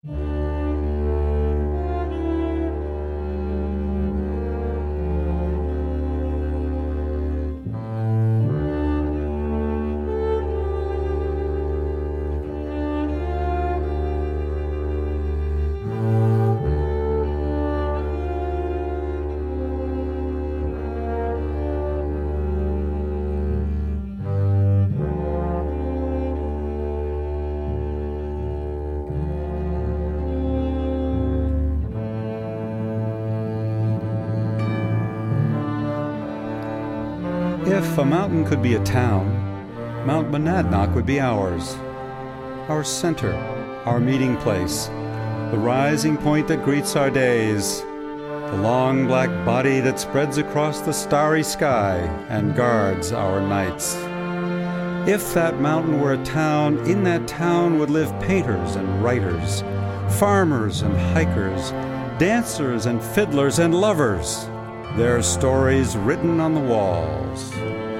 If a mountain could be a town, Mount Monadnock would be ours. Our center, our meeting place, the rising point that greets our days, the long black body that spreads across the starry sky and guards our nights. If that mountain were a town, in that town would live painters and writers, farmers and hikers, dancers and fiddlers and lovers, their stories written on the walls.